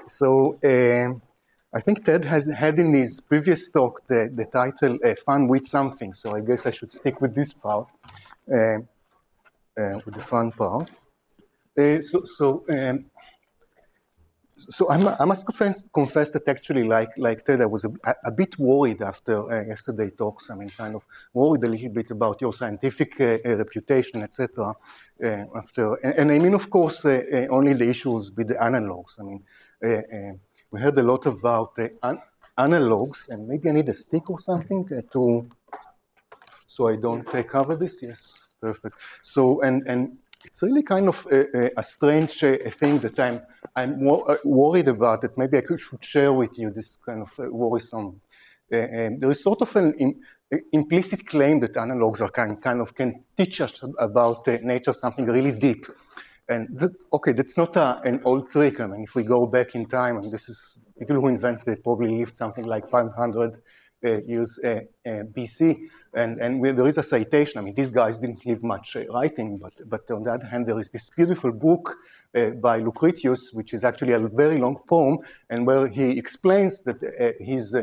So I think Ted has had in his previous talk the title "Fun with Something." So I guess I should stick with this part, with the fun part. So I must confess that actually, like Ted, I was a bit worried after yesterday's talks. I mean, kind of worried a little bit about your scientific reputation, etc. And I mean, of course, only the issues with the analogs. I mean, we heard a lot about analogs, and maybe I need a stick or something so I don't cover this. Yes, perfect. So and it's really kind of a strange thing that I'm worried about. That maybe I should share with you this kind of worrisome. There is sort of an implicit claim that analogs are can teach us about nature something really deep. And okay, that's not an old trick. I mean, if we go back in time, and this is people who invented it probably lived something like 500 years BC, and there is a citation. I mean, these guys didn't leave much writing, but on the other hand, there is this beautiful book by Lucretius, which is actually a very long poem, and where he explains that his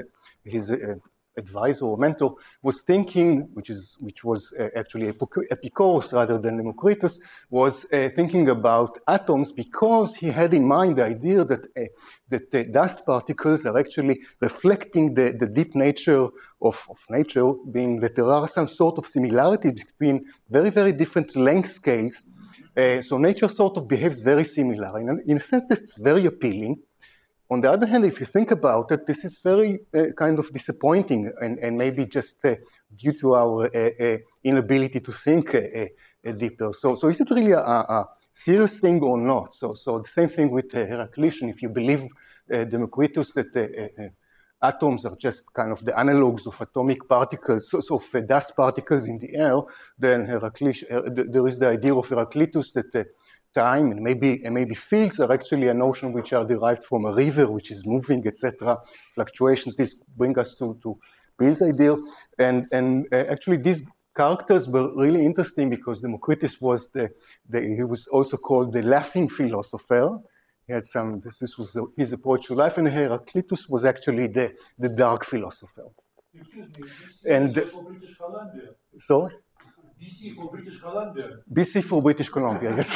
advisor or mentor was thinking, which was actually Epicurus rather than Democritus, was thinking about atoms because he had in mind the idea that the dust particles are actually reflecting the deep nature of nature, being that there are some sort of similarity between very, very different length scales. So nature sort of behaves very similar. In a sense, that's very appealing. On the other hand, if you think about it, this is very kind of disappointing and maybe just due to our inability to think deeper. So is it really a serious thing or not? So the same thing with Heraclitian. If you believe Democritus that atoms are just kind of the analogues of atomic particles, so of dust particles in the air, then there is the idea of Heraclitus that time and maybe fields are actually a notion which are derived from a river which is moving, etc. Fluctuations. This bring us to Bill's idea, and actually these characters were really interesting because Democritus was he was also called the laughing philosopher. He had this was his approach to life, and Heraclitus was actually the dark philosopher. Excuse me, and for British Columbia. Sorry? BC for British Columbia. BC for British Columbia, yes.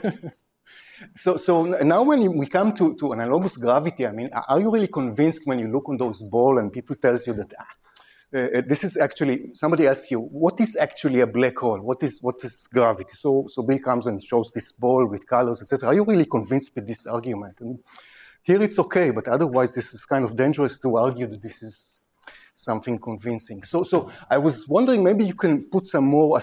So now when we come to analogous gravity, I mean, are you really convinced when you look on those balls and people tells you that this is actually, somebody asks you, what is actually a black hole? What is gravity? So Bill comes and shows this ball with colors, etc. Are you really convinced with this argument? And here it's okay, but otherwise this is kind of dangerous to argue that this is something convincing. So I was wondering, maybe you can put some more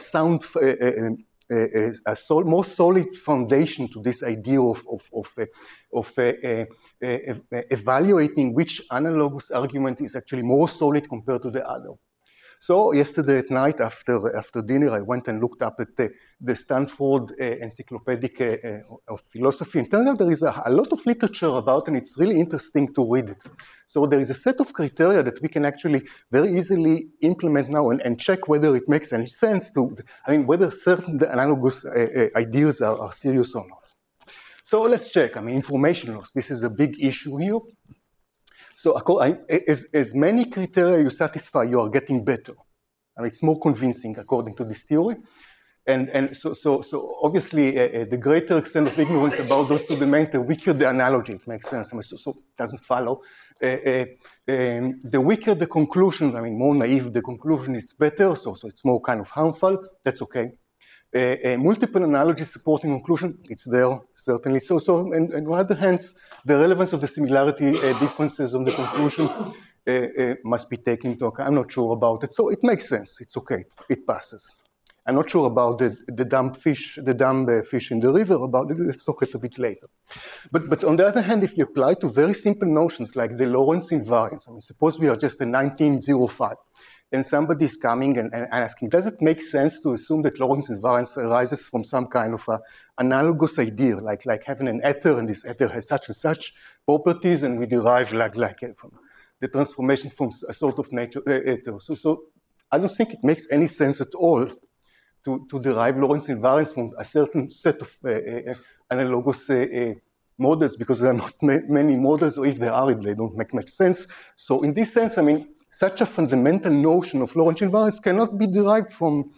more solid foundation to this idea of evaluating which analogous argument is actually more solid compared to the other. So yesterday at night after dinner, I went and looked up at the Stanford Encyclopedic of Philosophy, and turns out there is a lot of literature about, and it's really interesting to read it. So there is a set of criteria that we can actually very easily implement now and check whether it makes any sense whether certain analogous ideas are serious or not. So let's check. I mean, information loss, this is a big issue here. So as many criteria you satisfy, you are getting better. I mean, it's more convincing according to this theory. And so obviously the greater extent of ignorance about those two domains, the weaker the analogy. It makes sense. I mean, so it doesn't follow. The weaker the conclusion, I mean, more naive the conclusion, it's better. So it's more kind of harmful. That's okay. Multiple analogies supporting conclusion, it's there, certainly. And on the other hand, the relevance of the similarity differences of the conclusion must be taken into account. I'm not sure about it. So it makes sense. It's okay. It passes. I'm not sure about the dumb fish in the river. About it, let's talk it a bit later. But on the other hand, if you apply to very simple notions like the Lorentz invariance, I mean, suppose we are just in 1905, and somebody is coming and asking, does it make sense to assume that Lorentz invariance arises from some kind of analogous idea, like having an ether, and this ether has such and such properties, and we derive like from the transformation from a sort of nature ether. So I don't think it makes any sense at all to derive Lorentz invariance from a certain set of analogous models because there are not many models, or if there are, they don't make much sense. So in this sense, I mean, such a fundamental notion of Lorentz invariance cannot be derived from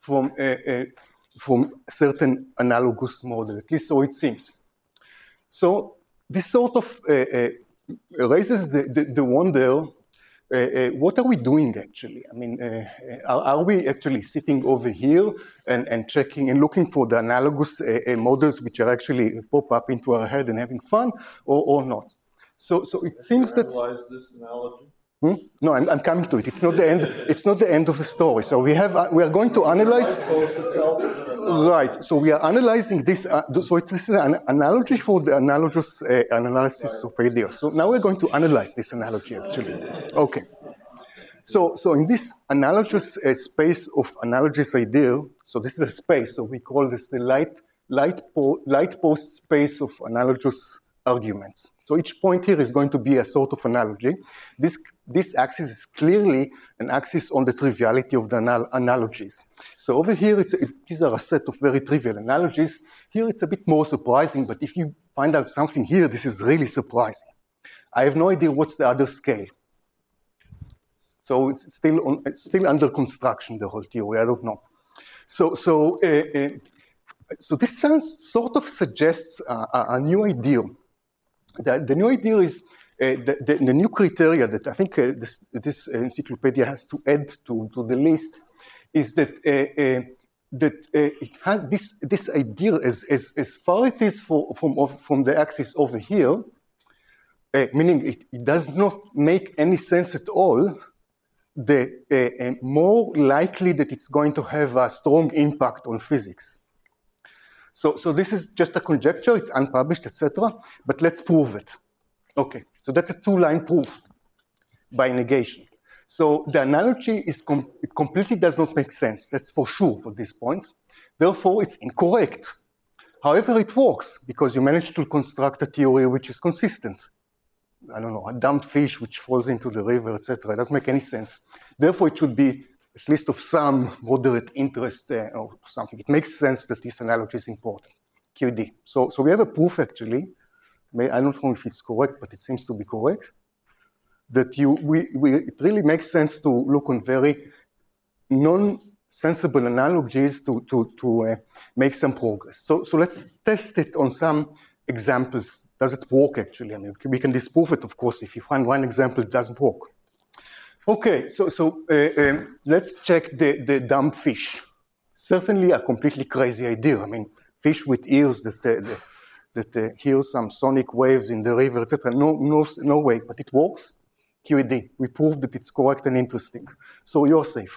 certain analogous model, at least so it seems. So this sort of raises the wonder, what are we doing actually? I mean, are we actually sitting over here and checking and looking for the analogous models which are actually pop up into our head and having fun, or not? So it seems that. Analyze this analogy? No, I'm coming to it. It's not the end. It's not the end of the story. So we are going to analyze. Right. So we are analyzing this. So this is an analogy for the analogous analysis of ideas. So now we're going to analyze this analogy actually. Okay. So in this analogous space of analogous idea. So this is a space. So we call this the light post space of analogous arguments. So each point here is going to be a sort of analogy. This axis is clearly an axis on the triviality of the analogies. So over here, these are a set of very trivial analogies. Here it's a bit more surprising, but if you find out something here, this is really surprising. I have no idea what's the other scale. So it's still under construction, the whole theory, I don't know. So this sort of suggests a new idea. The new idea is the new criteria that I think this encyclopedia has to add to the list is that it has this idea as far it is from the axis over here, meaning it does not make any sense at all, the more likely that it's going to have a strong impact on physics. So this is just a conjecture, it's unpublished, etc. But let's prove it. Okay, so that's a two-line proof by negation. So the analogy it completely does not make sense, that's for sure for these points. Therefore, it's incorrect. However, it works because you managed to construct a theory which is consistent. I don't know, a dumped fish which falls into the river, etc. It doesn't make any sense. Therefore, it should be at least of some moderate interest or something. It makes sense that this analogy is important, QED. So we have a proof actually, I don't know if it's correct, but it seems to be correct, that it really makes sense to look on very non-sensible analogies to make some progress. So let's test it on some examples. Does it work actually? I mean, we can disprove it, of course, if you find one example it doesn't work. Okay, so let's check the dumb fish. Certainly a completely crazy idea. I mean, fish with ears that hear some sonic waves in the river, etc. No way, but it works. QED, we proved that it's correct and interesting. So you're safe.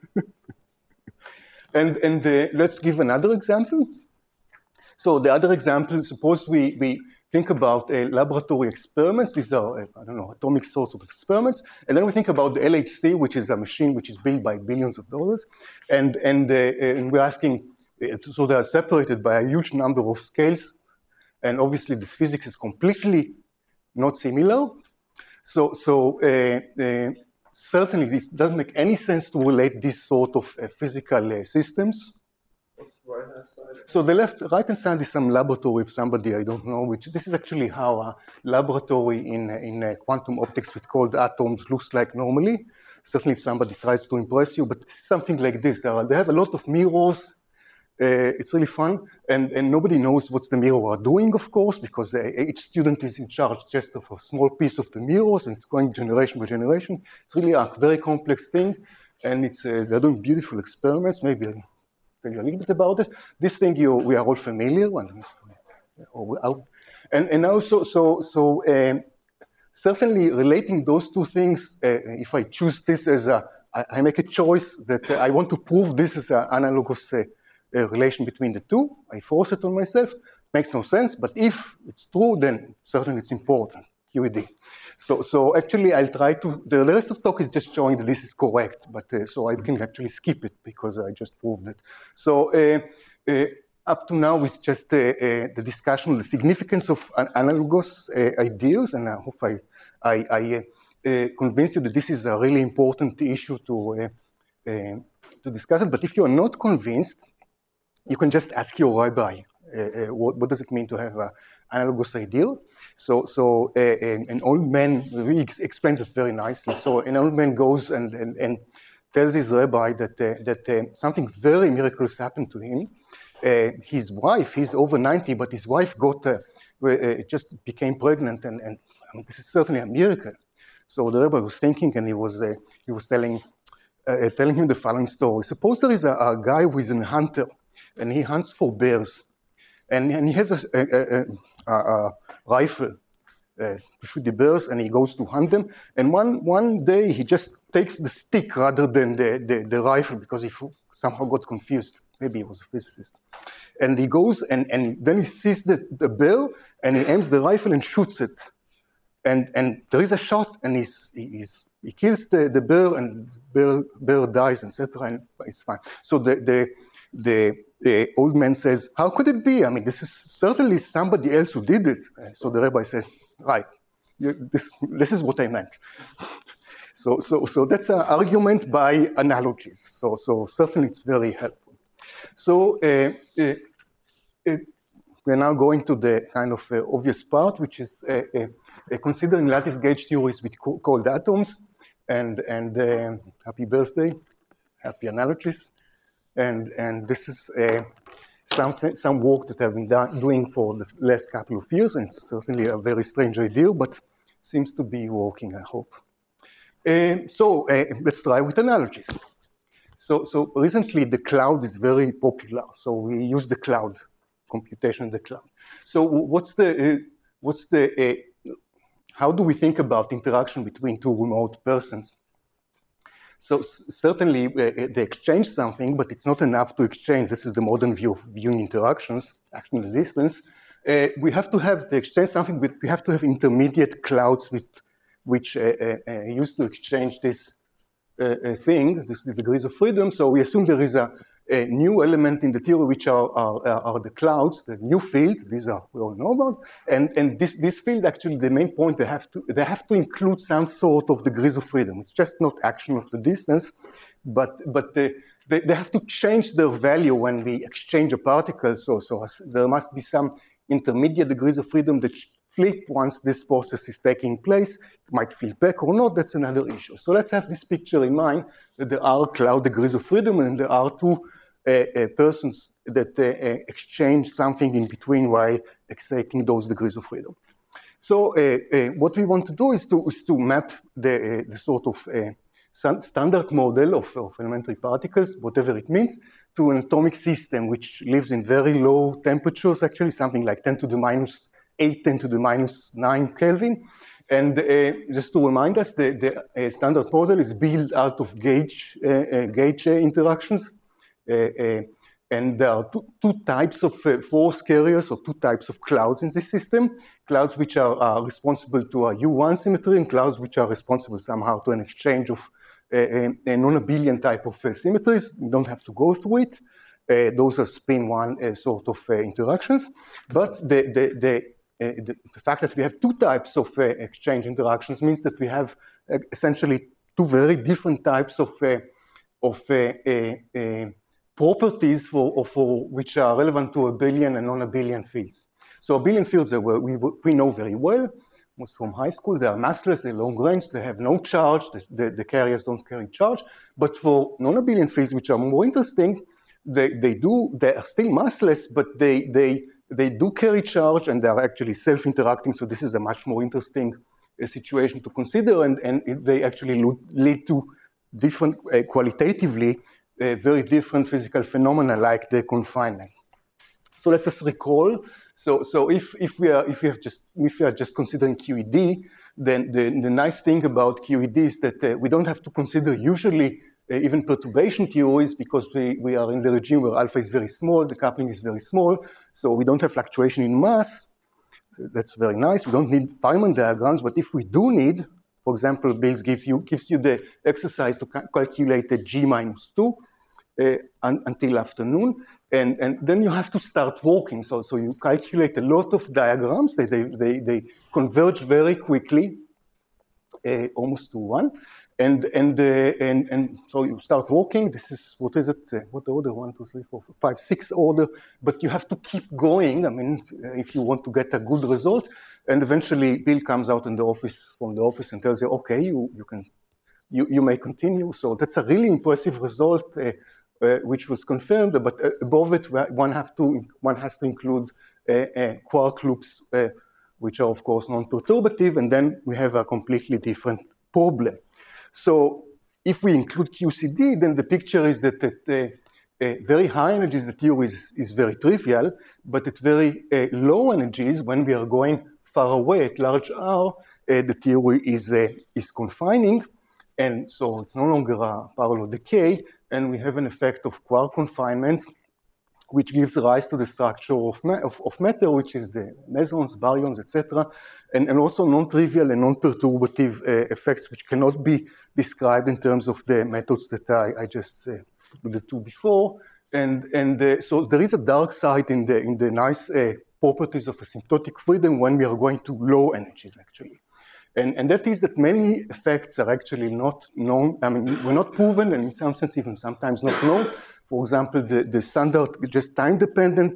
and let's give another example. So the other example, suppose we think about laboratory experiments. These are, I don't know, atomic sort of experiments. And then we think about the LHC, which is a machine which is built by billions of dollars. And we're asking, so they are separated by a huge number of scales. And obviously this physics is completely not similar. So certainly this doesn't make any sense to relate these sort of physical systems. What's the right-hand side? So the right-hand side is some laboratory of somebody, I don't know, which this is actually how a laboratory in quantum optics with cold atoms looks like normally. Certainly if somebody tries to impress you, but something like this. They have a lot of mirrors. It's really fun, and nobody knows what the mirror are doing, of course, because each student is in charge just of a small piece of the mirrors, and it's going generation by generation. It's really a very complex thing, and they're doing beautiful experiments. Maybe I'll tell you a little bit about it. This thing we are all familiar with, and also certainly relating those two things. If I choose this as I make a choice that I want to prove this is an analogous relation between the two. I force it on myself. Makes no sense, but if it's true, then certainly it's important. QED. So actually, I'll try to. The rest of the talk is just showing that this is correct, but so I can actually skip it because I just proved it. So up to now, it's just the discussion on the significance of analogous ideas, and I hope I convinced you that this is a really important issue to discuss it. But if you are not convinced, you can just ask your rabbi, what does it mean to have analogous ideal. So an old man, he explains it very nicely. So an old man goes and tells his rabbi that something very miraculous happened to him. His wife, he's over 90, but his wife just became pregnant, and I mean, this is certainly a miracle. So the rabbi was thinking, and he was telling him the following story. Suppose there is a guy who is a hunter, and he hunts for bears, and he has a rifle to shoot the bears, and he goes to hunt them. And one day he just takes the stick rather than the rifle because he somehow got confused. Maybe he was a physicist. And he goes and then he sees the bear, and he aims the rifle and shoots it. And there is a shot, and he kills the bear, and bear dies, etc. And it's fine. So the old man says, "How could it be? I mean, this is certainly somebody else who did it." So the rabbi says, "Right, this is what I meant." So that's an argument by analogies. So certainly it's very helpful. So we're now going to the kind of obvious part, which is considering lattice gauge theories with cold atoms. And happy birthday, happy analogies. And this is some work that I've been doing for the last couple of years, and it's certainly a very strange idea, but seems to be working, I hope. So let's try with analogies. So recently the cloud is very popular, so we use the cloud, computation in the cloud. So how do we think about interaction between two remote persons? So certainly they exchange something, but it's not enough to exchange. This is the modern view of viewing interactions, action at a distance. We have to have to exchange something, but we have to have intermediate clouds which used to exchange this thing, this degrees of freedom. So we assume there is a new element in the theory, which are the clouds, the new field. These are we all know about, and this field actually the main point they have to include some sort of degrees of freedom. It's just not action of the distance, but they have to change their value when we exchange a particle. So there must be some intermediate degrees of freedom that flip once this process is taking place. It might flip back or not, that's another issue. So let's have this picture in mind, that there are cloud degrees of freedom, and there are two persons that exchange something in between while exciting those degrees of freedom. So what we want to do is to map the sort of standard model of elementary particles, whatever it means, to an atomic system which lives in very low temperatures, actually something like 10 to the minus 8, 10 to the minus 9 Kelvin. And just to remind us, the standard model is built out of gauge interactions. And there are two types of force carriers, or two types of clouds in this system. Clouds which are responsible to a U1 symmetry, and clouds which are responsible somehow to an exchange of a non-abelian type of symmetries. You don't have to go through it. Those are spin one sort of interactions. But the fact that we have two types of exchange interactions means that we have essentially two very different types of properties for which are relevant to abelian and non-abelian fields. So abelian fields we know very well, most from high school. They are massless, they're long range, they have no charge, the carriers don't carry charge. But for non-abelian fields, which are more interesting, they are still massless, but they do carry charge, and they are actually self-interacting. So this is a much more interesting situation to consider, and they actually lead to different, qualitatively, very different physical phenomena like the confinement. So let's just recall. So if we are just considering QED, then the nice thing about QED is that we don't have to consider usually even perturbation theories, because we are in the regime where alpha is very small, the coupling is very small, so we don't have fluctuation in mass. So that's very nice. We don't need Feynman diagrams, but if we do need, for example, Bills gives you the exercise to calculate the G minus 2 until afternoon, and then you have to start working. So you calculate a lot of diagrams. They converge very quickly, almost to one. And so you start walking. This is, what is it? What order? 1, 2, 3, 4, 5, 6 order. But you have to keep going. I mean, if you want to get a good result. And eventually, Bill comes out from the office and tells you, okay, you may continue. So that's a really impressive result, which was confirmed. But above it, one has to include quark loops, which are of course non-perturbative, and then we have a completely different problem. So if we include QCD, then the picture is that at very high energies, the theory is very trivial, but at very low energies, when we are going far away at large R, the theory is confining, and so it's no longer a parallel decay, and we have an effect of quark confinement, which gives rise to the structure of matter, which is the mesons, baryons, etc., and also non-trivial and non-perturbative effects, which cannot be described in terms of the methods that I just alluded to before. And so there is a dark side in the nice properties of asymptotic freedom when we are going to low energies, actually. And that is that many effects are actually not known. I mean, we're not proven, and in some sense even sometimes not known. For example, the standard just time-dependent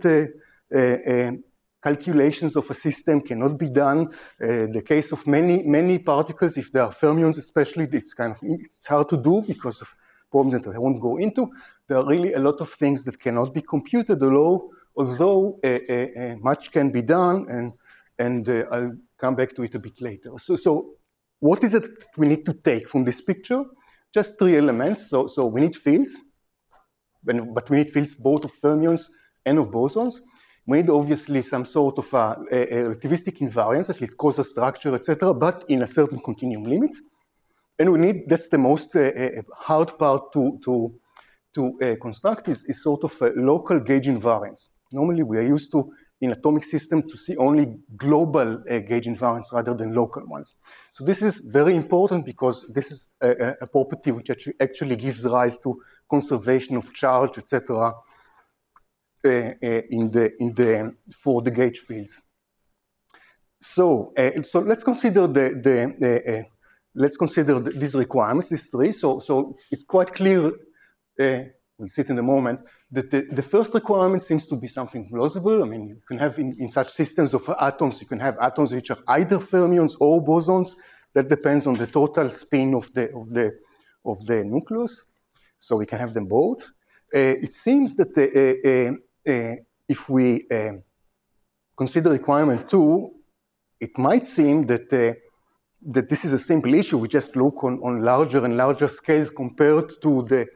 calculations of a system cannot be done. The case of many particles, if they are fermions especially, it's hard to do because of problems that I won't go into. There are really a lot of things that cannot be computed, although much can be done, and I'll come back to it a bit later. So what is it we need to take from this picture? Just 3 elements. So we need fields, but we need fields both of fermions and of bosons. We need obviously some sort of a relativistic invariance that will cause a structure, etc., but in a certain continuum limit. And we need, that's the most hard part to construct, is sort of a local gauge invariance. Normally we are used to, in atomic system, to see only global gauge invariance rather than local ones. So this is very important because this is a property which actually gives rise to conservation of charge, etc., for the gauge fields. So let's consider these requirements, these 3. So it's quite clear. We'll see it in a moment, that the first requirement seems to be something plausible. I mean, you can have in such systems of atoms, you can have atoms which are either fermions or bosons. That depends on the total spin of the nucleus. So we can have them both. It seems that if we consider requirement 2, it might seem that this is a simple issue. We just look on larger and larger scales compared to the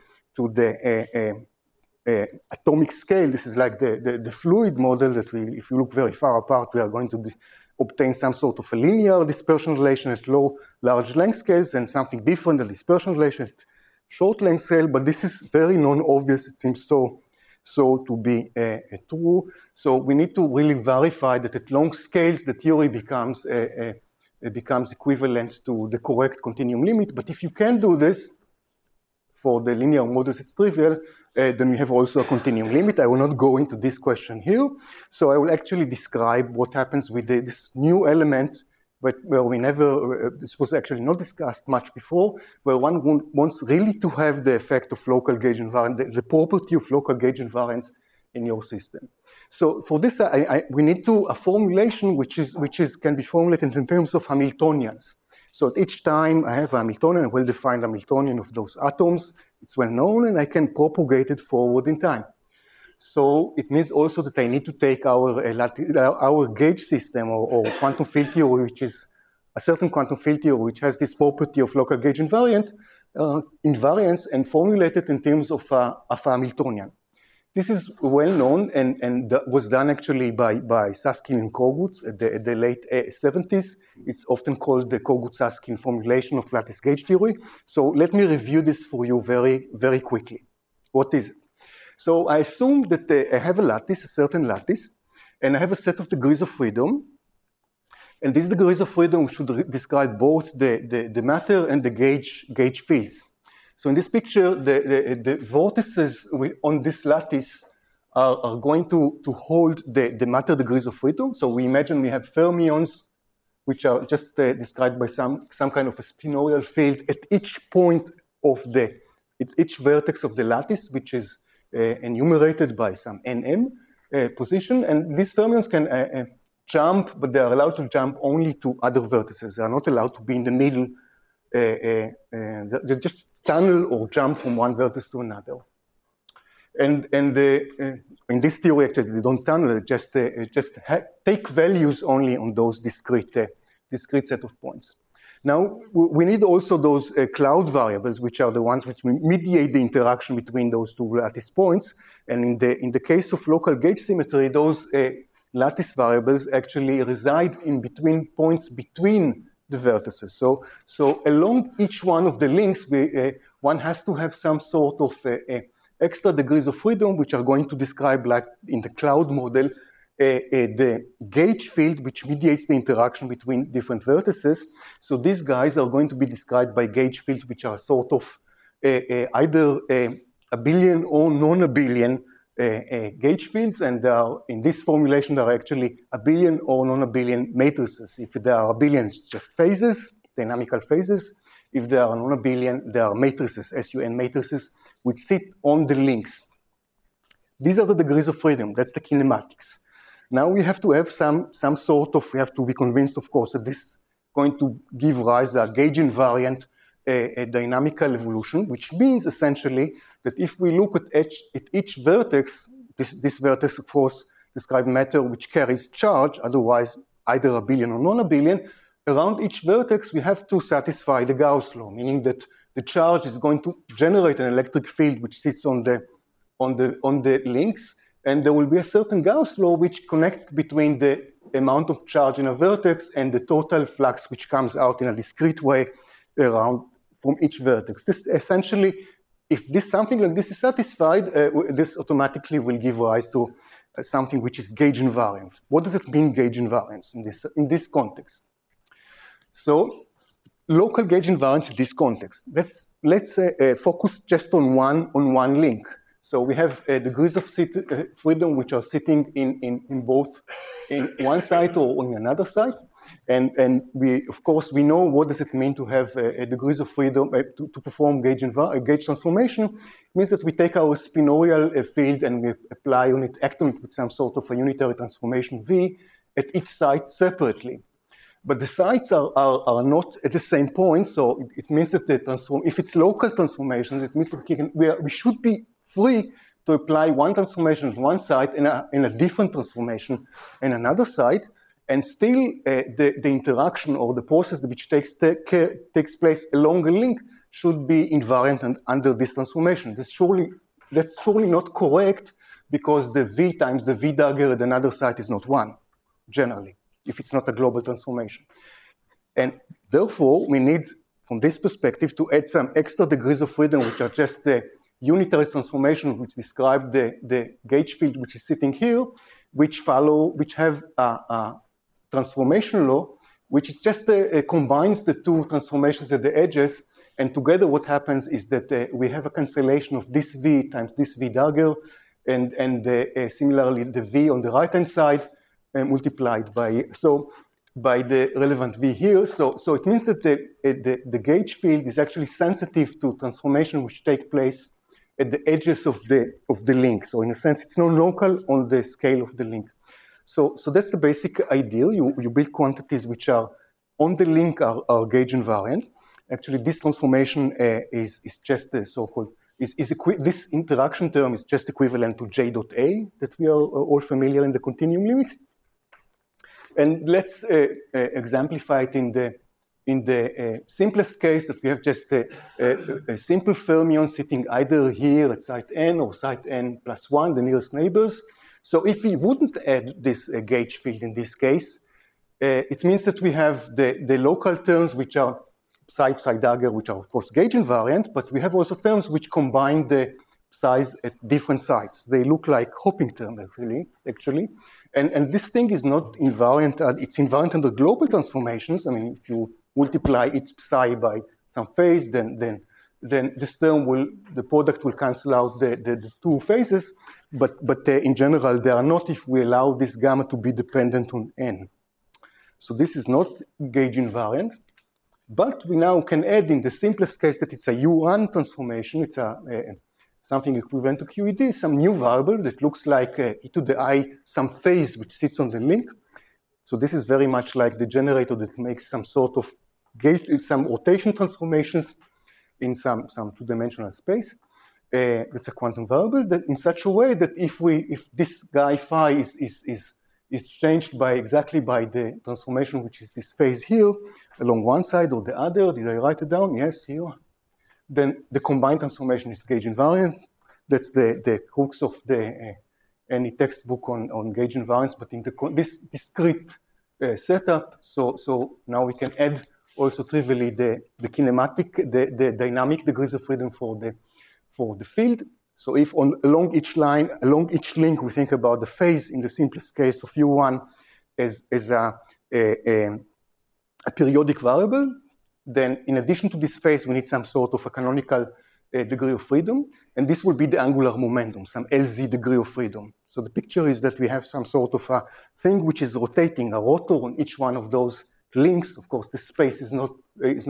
atomic scale. This is like the fluid model that if you look very far apart, we are going to obtain some sort of a linear dispersion relation at large length scales, and something different, a dispersion relation at short length scale. But this is very non-obvious. It seems so to be true. So we need to really verify that at long scales, the theory becomes equivalent to the correct continuum limit. But if you can do this, for the linear models, it's trivial, then we have also a continuum limit. I will not go into this question here. So I will actually describe what happens with this new element, but where this was actually not discussed much before, where one wants really to have the effect of local gauge invariance, the property of local gauge invariance in your system. So for this, we need a formulation which can be formulated in terms of Hamiltonians. So at each time I have a Hamiltonian, a well-defined Hamiltonian of those atoms. It's well known, and I can propagate it forward in time. So it means also that I need to take our gauge system or quantum field theory, which is a certain quantum field theory which has this property of local gauge invariance, and formulate it in terms of a Hamiltonian. This is well known and was done actually by Susskind and Kogut at the late 70s. It's often called the Kogut-Susskind formulation of lattice gauge theory. So let me review this for you very, very quickly. What is it? So I assume that I have a certain lattice, and I have a set of degrees of freedom. And these degrees of freedom should describe both the matter and the gauge fields. So in this picture, the vortices on this lattice are going to hold the matter degrees of freedom. So we imagine we have fermions which are just described by some kind of a spinorial field at each point of at each vertex of the lattice, which is enumerated by some nm position. And these fermions can jump, but they are allowed to jump only to other vertices. They are not allowed to be in the middle. They just tunnel or jump from one vertex to another. And in this theory, actually, they don't tunnel. They just take values only on those discrete set of points. Now, we need also those cloud variables, which are the ones which mediate the interaction between those two lattice points. And in the case of local gauge symmetry, those lattice variables actually reside in between points between the vertices. So along each one of the links, one has to have some sort of extra degrees of freedom, which are going to describe, like in the cloud model, the gauge field, which mediates the interaction between different vertices. So these guys are going to be described by gauge fields, which are sort of either abelian or non-abelian gauge fields, and in this formulation, there are actually abelian or non-abelian matrices. If they are abelian, it's just phases, dynamical phases. If they are non-abelian, they are matrices, SUN matrices, which sit on the links. These are the degrees of freedom. That's the kinematics. Now we have to have some sort of, we have to be convinced, of course, that this is going to give rise to a gauge invariant dynamical evolution, which means essentially that if we look at each vertex, this vertex, of course, describes matter which carries charge, otherwise either abelian or non-abelian. Around each vertex, we have to satisfy the Gauss law, meaning that the charge is going to generate an electric field which sits on the links, and there will be a certain Gauss law which connects between the amount of charge in a vertex and the total flux which comes out in a discrete way around from each vertex. This essentially, if something like this is satisfied, this automatically will give rise to something which is gauge invariant. What does it mean, gauge invariance, in this context? So, local gauge invariance in this context. Let's focus just on one link. So we have degrees of freedom which are sitting in both in one site or on another site, and we, of course, we know what does it mean to have degrees of freedom to perform gauge transformation. It means that we take our spinorial field and we apply on it, act on it with some sort of a unitary transformation V at each site separately. But the sites are not at the same point, so it means that if it's local transformations, it means that we should be free to apply one transformation at one site and a different transformation in another site, and still the interaction or the process which takes place along a link should be invariant and under this transformation. That's surely not correct, because the V times the V dagger at another site is not one, generally, if it's not a global transformation. And therefore, we need, from this perspective, to add some extra degrees of freedom, which are just the unitary transformation which describe the gauge field which is sitting here, which have a transformation law, which just combines the two transformations at the edges, and together what happens is that we have a cancellation of this V times this V dagger, and similarly the V on the right-hand side multiplied by the relevant V here. So it means that the gauge field is actually sensitive to transformation which take place at the edges of the link. So in a sense, it's non-local on the scale of the link. So that's the basic idea. You build quantities which are on the link are gauge invariant. Actually, this transformation is just the so-called, this interaction term is just equivalent to J dot A that we are all familiar in the continuum limit. And let's exemplify it in the simplest case, that we have just a simple fermion sitting either here at site n or site n plus 1, the nearest neighbors. So if we wouldn't add this gauge field in this case, it means that we have the local terms which are psi dagger, which are of course gauge invariant, but we have also terms which combine the psi's at different sites. They look like hopping terms actually. And this thing is not invariant, it's invariant under global transformations. I mean, if you multiply each psi by some phase, then this term the product will cancel out the two phases, but in general, they are not if we allow this gamma to be dependent on n. So this is not gauge invariant, but we now can add in the simplest case that it's a U1 transformation, it's something equivalent to QED, some new variable that looks like e to the I, some phase which sits on the link. So this is very much like the generator that makes some sort of gauge, some rotation transformations in some two-dimensional space. It's a quantum variable that in such a way that if this guy phi is changed exactly by the transformation, which is this phase here, along one side or the other, did I write it down? Yes, here. Then the combined transformation is gauge invariant. That's the crux of any textbook on gauge invariance, but in this discrete setup. So now we can add also trivially the kinematic, the dynamic degrees of freedom for the field. So if along each line, along each link, we think about the phase in the simplest case of U1 as a periodic variable, then in addition to this phase, we need some sort of a canonical degree of freedom, and this will be the angular momentum, some LZ degree of freedom. So the picture is that we have some sort of a thing which is rotating, a rotor on each one of those links. Of course, the space is not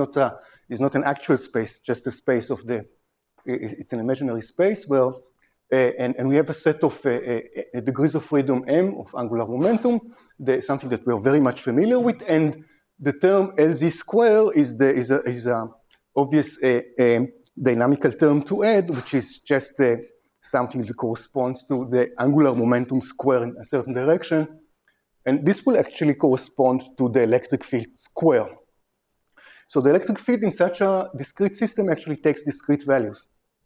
an actual space, just the space of it's an imaginary space. Well, and we have a set of degrees of freedom m of angular momentum, something that we are very much familiar with, and the term LZ square is a obvious dynamical term to add, which is just something that corresponds to the angular momentum square in a certain direction. And this will actually correspond to the electric field square. So the electric field in such a discrete system actually takes discrete values.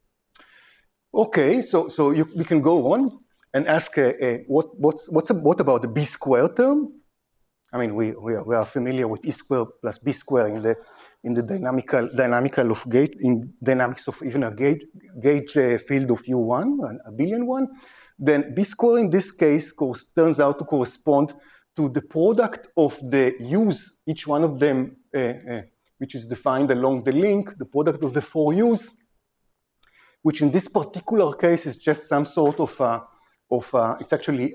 Okay, so we can go on and ask what about the B square term? I mean, we are familiar with E square plus B square in the dynamical of gauge, in dynamics of even a gauge field of U1, a abelian one. Then B square in this case turns out to correspond to the product of the U's, each one of them, which is defined along the link, the product of the 4 U's, which in this particular case is just some sort of it's actually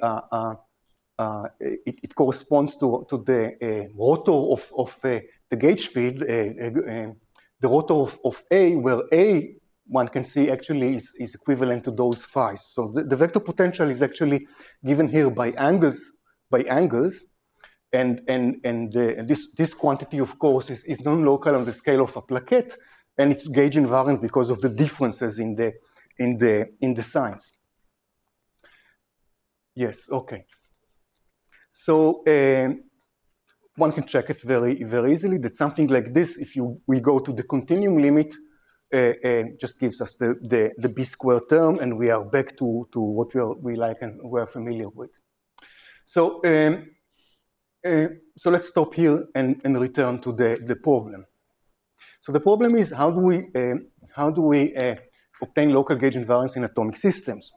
it corresponds to the rotor of the gauge field, the rotor of A, where A, one can see actually is equivalent to those phi's. So the vector potential is actually given here by angles, and this quantity, of course, is non-local on the scale of a plaquette, and it's gauge invariant because of the differences in the signs. Yes, okay. So one can check it very, very easily that something like this, if we go to the continuum limit, just gives us the B square term, and we are back to what we like and we're familiar with. So let's stop here and return to the problem. So the problem is how do we obtain local gauge invariance in atomic systems?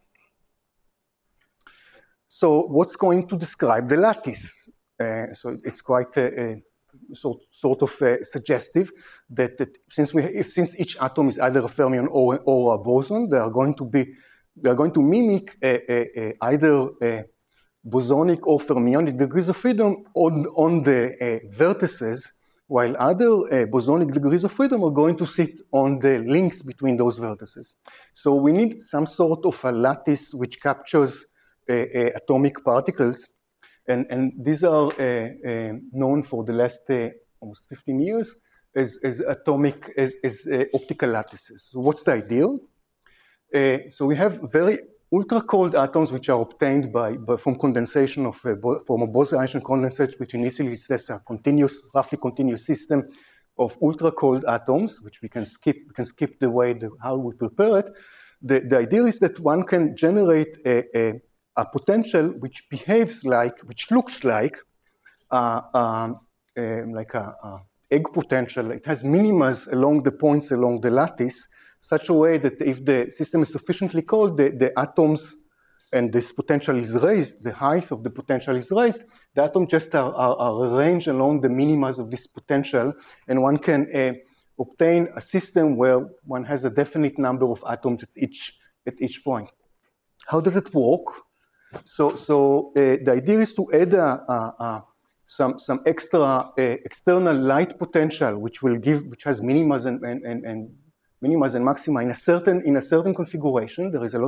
So what's going to describe the lattice? So it's quite sort of suggestive that since each atom is either a fermion or a boson, they are going to mimic either bosonic or fermionic degrees of freedom on the vertices, while other bosonic degrees of freedom are going to sit on the links between those vertices. So we need some sort of a lattice which captures atomic particles, and these are known for the last almost 15 years as optical lattices. So what's the ideal? So we have very ultra cold atoms which are obtained from condensation from a Bose-Einstein condensate, which initially is just a roughly continuous system of ultra cold atoms, which we can skip. We can skip the way how we prepare it. The idea is that one can generate a potential which looks like a egg potential. It has minimas along the points along the lattice, such a way that if the system is sufficiently cold, the atoms and this potential is raised, the height of the potential is raised, the atoms just are arranged along the minimas of this potential, and one can obtain a system where one has a definite number of atoms at each point. How does it work? So the idea is to add some extra external light potential, which has minimas and minimas and maxima in a certain configuration. There is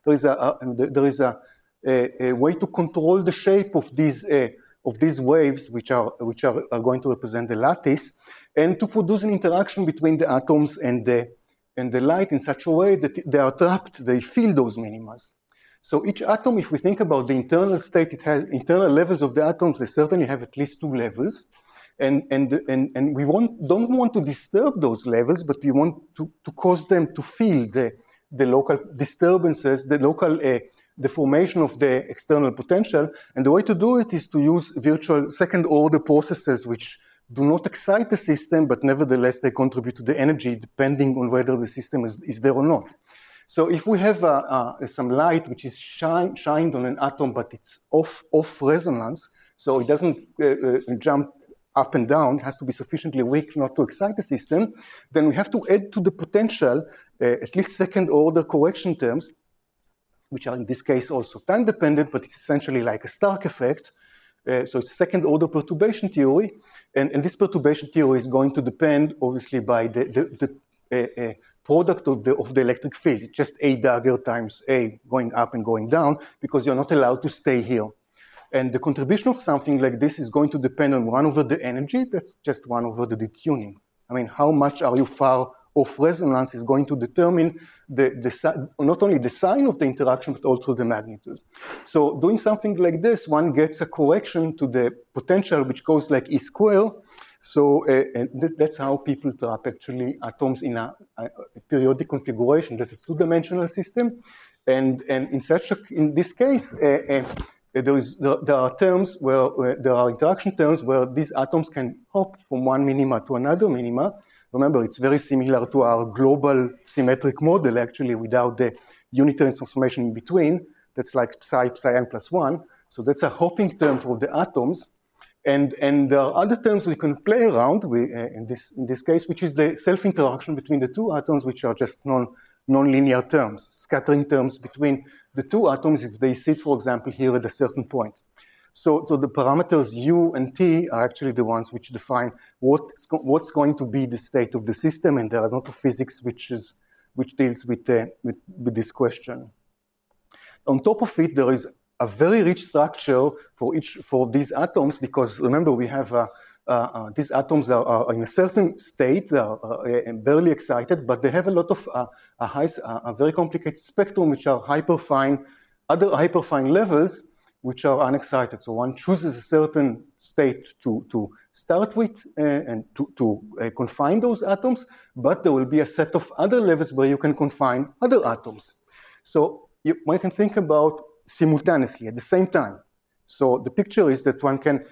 a way to control the shape of these waves, which are going to represent the lattice, and to produce an interaction between the atoms and the light in such a way that they are trapped, they feel those minimas. So each atom, if we think about the internal state, it has internal levels of the atoms, they certainly have at least 2 levels. And we don't want to disturb those levels, but we want to cause them to feel the local disturbances, the formation of the external potential. And the way to do it is to use virtual second-order processes which do not excite the system, but nevertheless they contribute to the energy depending on whether the system is there or not. So if we have some light which is shined on an atom, but it's off resonance, so it doesn't jump up and down, it has to be sufficiently weak not to excite the system, then we have to add to the potential at least second-order correction terms, which are in this case also time-dependent, but it's essentially like a Stark effect. So it's second-order perturbation theory, and this perturbation theory is going to depend, obviously, by the product of the electric field. It's just A dagger times A going up and going down, because you're not allowed to stay here. And the contribution of something like this is going to depend on 1 over the energy, that's just 1 over the detuning. I mean, how much are you far off resonance is going to determine not only the sign of the interaction, but also the magnitude. So doing something like this, one gets a correction to the potential, which goes like E squared. So that's how people trap actually atoms in a periodic configuration that is 2-dimensional system. And in this case, there are terms where there are interaction terms where these atoms can hop from one minima to another minima. Remember, it's very similar to our global symmetric model, actually, without the unitary transformation in between. That's like psi n plus 1. So that's a hopping term for the atoms. And there are other terms we can play around with, in this case, which is the self-interaction between the 2 atoms, which are just non-linear terms, scattering terms between the 2 atoms if they sit, for example, here at a certain point. So the parameters U and T are actually the ones which define what's going to be the state of the system, and there is not a physics which deals with this question. On top of it, there is a very rich structure for these atoms, because remember, we have these atoms are in a certain state, they are barely excited, but they have a lot of a very complicated spectrum, which are other hyperfine levels, which are unexcited. So one chooses a certain state to start with and to confine those atoms, but there will be a set of other levels where you can confine other atoms. So one can think about simultaneously at the same time. So the picture is that one can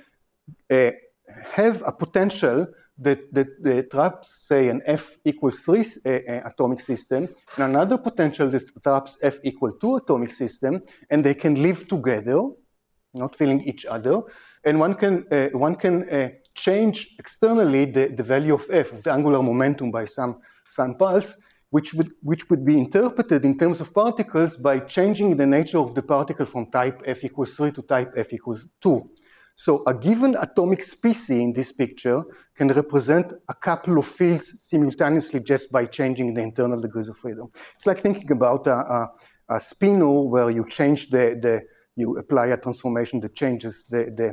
have a potential that traps, say, an F equals 3 atomic system, and another potential that traps F equal 2 atomic system, and they can live together, not feeling each other, and one can change externally the value of F, of the angular momentum, by some pulse, which would be interpreted in terms of particles by changing the nature of the particle from type F equals 3 to type F equals 2. So a given atomic species in this picture can represent a couple of fields simultaneously just by changing the internal degrees of freedom. It's like thinking about a spinor where you change you apply a transformation that changes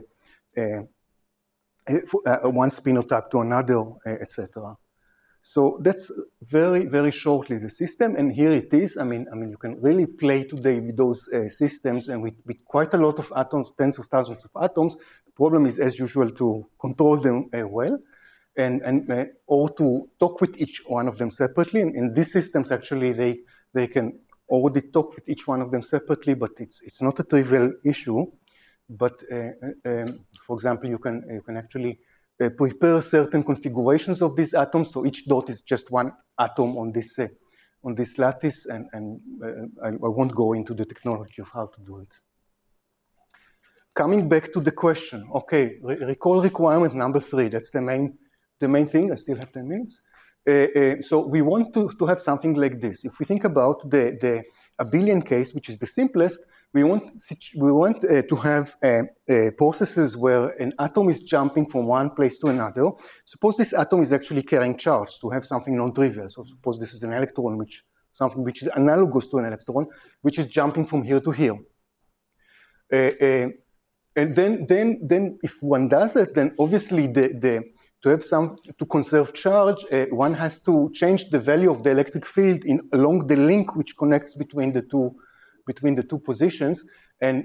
one spinor type to another, etc. So that's very, very shortly the system, and here it is. I mean, you can really play today with those systems, and with quite a lot of atoms, tens of thousands of atoms. The problem is, as usual, to control them well, or to talk with each one of them separately. And in these systems, actually, they can already talk with each one of them separately, but it's not a trivial issue. But for example, you can actually prepare certain configurations of these atoms. So each dot is just one atom on this lattice, and I won't go into the technology of how to do it. Coming back to the question, okay, recall requirement number 3. That's the main thing. I still have 10 minutes. So we want to have something like this. If we think about the abelian case, which is the simplest, we want to have processes where an atom is jumping from one place to another. Suppose this atom is actually carrying charge to have something non-trivial. So suppose this is an electron, something which is analogous to an electron, which is jumping from here to here. And then if one does it, then obviously to conserve charge, one has to change the value of the electric field along the link which connects between the two positions. And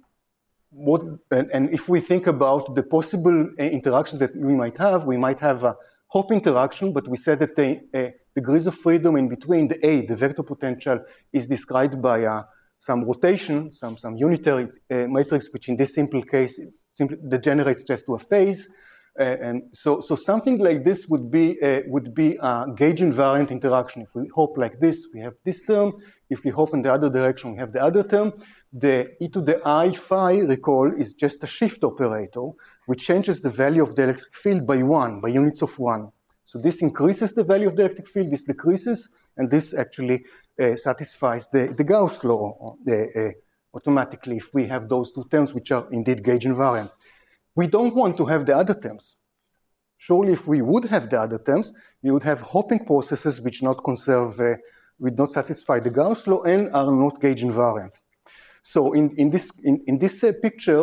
if we think about the possible interactions that we might have a Hopf interaction, but we said that the degrees of freedom in between the vector potential, is described by some rotation, some unitary matrix, which in this simple case simply degenerates just to a phase. And so something like this would be a gauge invariant interaction. If we hope like this, we have this term. If we hope in the other direction, we have the other term. The e to the I phi, recall, is just a shift operator, which changes the value of the electric field by units of 1. So this increases the value of the electric field, this decreases, and this actually satisfies the Gauss law automatically if we have those two terms which are indeed gauge invariant. We don't want to have the other terms. Surely if we would have the other terms, we would have hopping processes which would not satisfy the Gauss law and are not gauge invariant. So in this picture,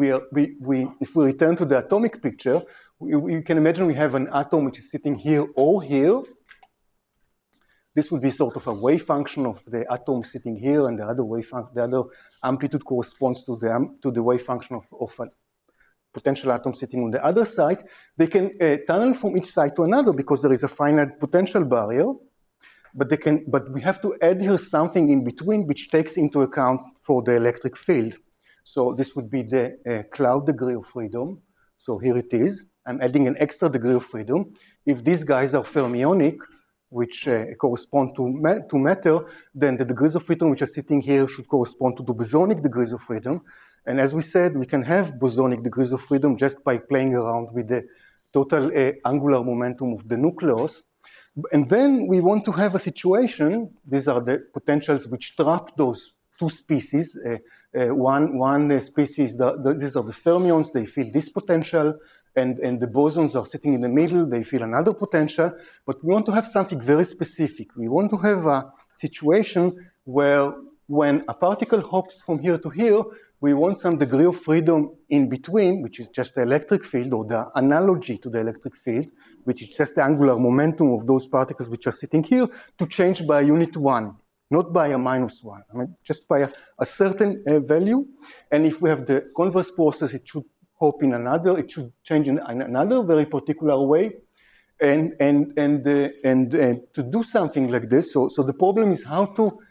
if we return to the atomic picture, you can imagine we have an atom which is sitting here or here. This would be sort of a wave function of the atom sitting here, and the other amplitude corresponds to the wave function of a potential atom sitting on the other side. They can tunnel from each side to another because there is a finite potential barrier, but we have to add here something in between which takes into account for the electric field. So this would be the cloud degree of freedom. So here it is. I'm adding an extra degree of freedom. If these guys are fermionic, which correspond to matter, then the degrees of freedom which are sitting here should correspond to the bosonic degrees of freedom. And as we said, we can have bosonic degrees of freedom just by playing around with the total angular momentum of the nucleus. And then we want to have a situation, these are the potentials which trap those two species. One species, these are the fermions, they feel this potential, and the bosons are sitting in the middle, they feel another potential, but we want to have something very specific. We want to have a situation where when a particle hops from here to here, we want some degree of freedom in between, which is just the electric field or the analogy to the electric field, which is just the angular momentum of those particles which are sitting here, to change by a unit 1, not by a -1, I mean, just by a certain value. And if we have the converse process, it should hop in another, it should change in another very particular way. And to do something like this, so the problem is how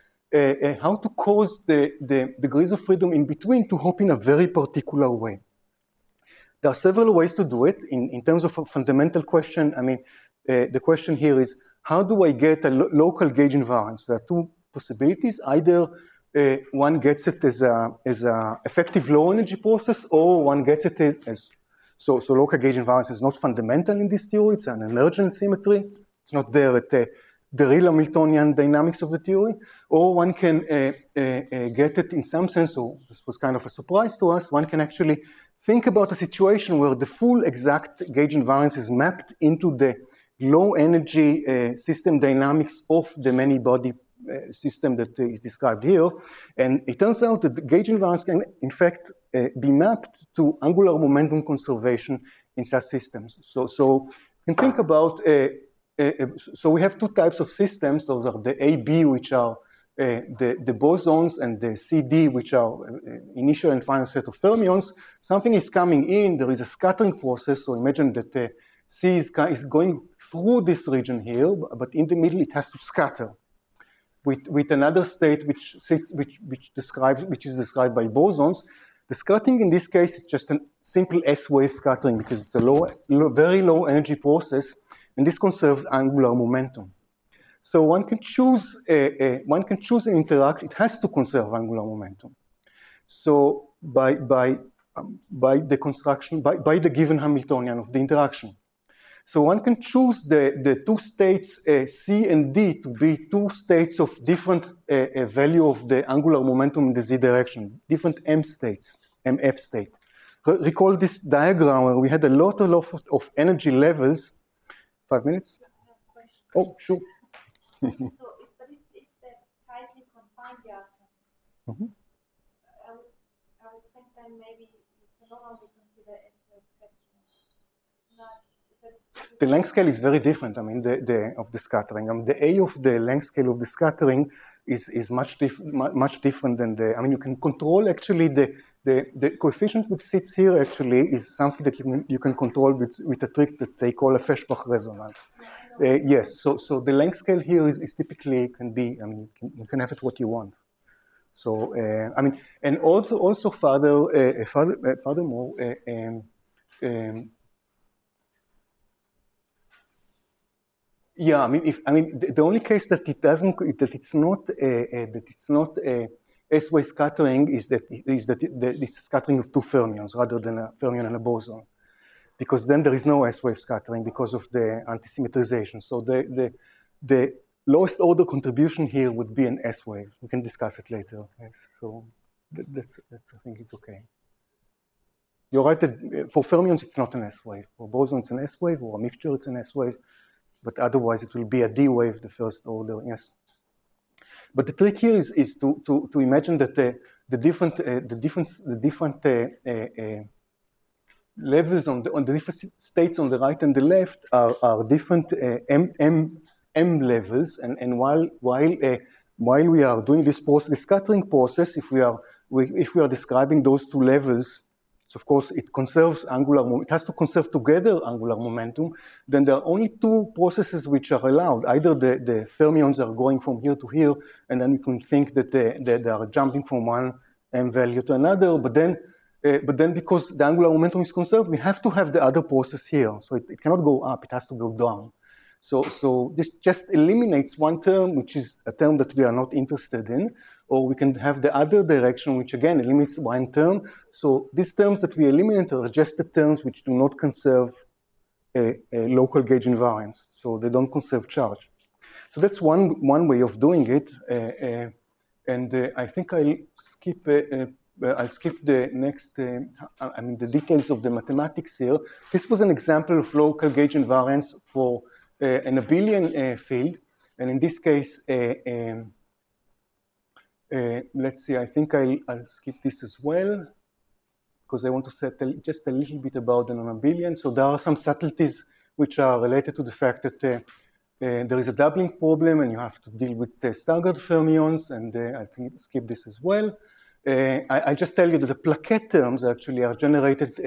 to cause the degrees of freedom in between to hop in a very particular way. There are several ways to do it. In terms of a fundamental question, I mean, the question here is, how do I get a local gauge invariance? There are two possibilities. Either one gets it as a effective low energy process, or one gets it as, so local gauge invariance is not fundamental in this theory, it's an emergent symmetry. It's not there at the real Hamiltonian dynamics of the theory, or one can get it in some sense, so this was kind of a surprise to us, one can actually think about a situation where the full exact gauge invariance is mapped into the low energy system dynamics of the many body system that is described here. And it turns out that the gauge invariance can in fact be mapped to angular momentum conservation in such systems. So you can think about, so we have two types of systems. Those are the AB, which are the bosons, and the CD, which are initial and final set of fermions. Something is coming in, there is a scattering process, so imagine that C is going through this region here, but in the middle it has to scatter with another state which is described by bosons. The scattering in this case is just a simple S-wave scattering because it's a very low energy process, and this conserves angular momentum. So one can choose an interaction. It has to conserve angular momentum. So by the construction, by the given Hamiltonian of the interaction. So one can choose the two states C and D to be two states of different value of the angular momentum in the Z direction, different M states, MF state. Recall this diagram where we had a lot of energy levels. 5 minutes? Oh, sure. So, if they're tightly confined the atoms, I would think then maybe you can not only consider S-wave spectrum. It's not. The length scale is very different. I mean, of the scattering. I mean, the A of the length scale of the scattering is much different than the. I mean, you can control actually the coefficient which sits here actually is something that you can control with a trick that they call a Feshbach resonance. Yes, so the length scale here is typically can be, I mean, you can have it what you want. So, I mean, and also furthermore, yeah, I mean, the only case that it's not S-wave scattering is that it's scattering of two fermions rather than a fermion and a boson, because then there is no S-wave scattering because of the anti-symmetrization. So the lowest order contribution here would be an S-wave. We can discuss it later. Yes. So that's I think it's okay. You're right that for fermions it's not an S-wave. For boson it's an S-wave, or a mixture it's an S-wave, but otherwise it will be a D-wave, the first order. Yes. But the trick here is to imagine that the different levels on the different states on the right and the left are different M levels, and while we are doing this scattering process, if we are describing those two levels, so of course it conserves it has to conserve together angular momentum, then there are only two processes which are allowed. Either the fermions are going from here to here, and then you can think that they are jumping from one M value to another, but then because the angular momentum is conserved, we have to have the other process here. So it cannot go up, it has to go down. So this just eliminates one term, which is a term that we are not interested in, or we can have the other direction, which again eliminates one term. So these terms that we eliminate are just the terms which do not conserve a local gauge invariance. So they don't conserve charge. So that's one way of doing it. And I think I'll skip the next, I mean, the details of the mathematics here. This was an example of local gauge invariance for an abelian field. And in this case, let's see, I think I'll skip this as well, because I want to say just a little bit about the non-abelian. So there are some subtleties which are related to the fact that there is a doubling problem and you have to deal with staggered fermions, and I think skip this as well. I just tell you that the plaquette terms actually are generated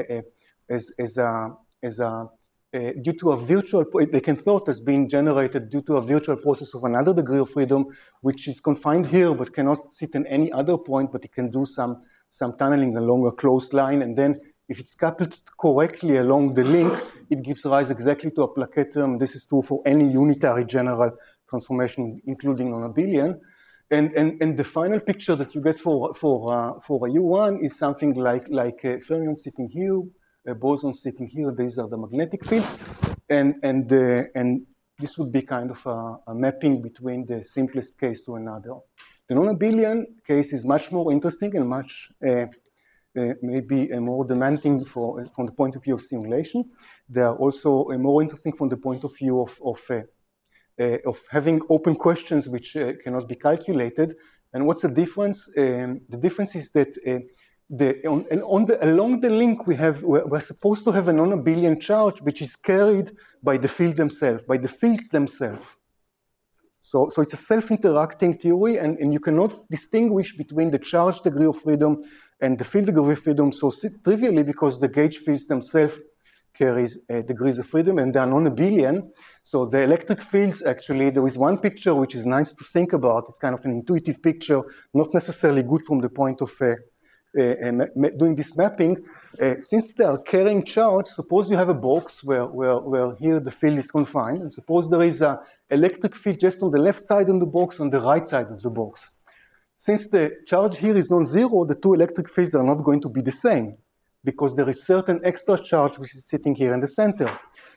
due to a virtual, they can thought as being generated due to a virtual process of another degree of freedom, which is confined here but cannot sit in any other point, but it can do some tunneling along a closed line, and then if it's coupled correctly along the link, it gives rise exactly to a plaquette term. This is true for any unitary general transformation, including non-abelian. And the final picture that you get for a U1 is something like a fermion sitting here, a boson sitting here. These are the magnetic fields, and this would be kind of a mapping between the simplest case to another. The non-abelian case is much more interesting and much maybe more demanding from the point of view of simulation. They are also more interesting from the point of view of having open questions which cannot be calculated. And what's the difference? The difference is that along the link we're supposed to have a non-abelian charge which is carried by the field themselves, by the fields themselves. So it's a self-interacting theory, and you cannot distinguish between the charge degree of freedom and the field degree of freedom so trivially, because the gauge fields themselves carries degrees of freedom, and they are non-abelian. So the electric fields, actually, there is one picture which is nice to think about. It's kind of an intuitive picture, not necessarily good from the point of doing this mapping. Since they are carrying charge, suppose you have a box where here the field is confined, and suppose there is an electric field just on the left side of the box, on the right side of the box. Since the charge here is non-zero, the two electric fields are not going to be the same, because there is certain extra charge which is sitting here in the center.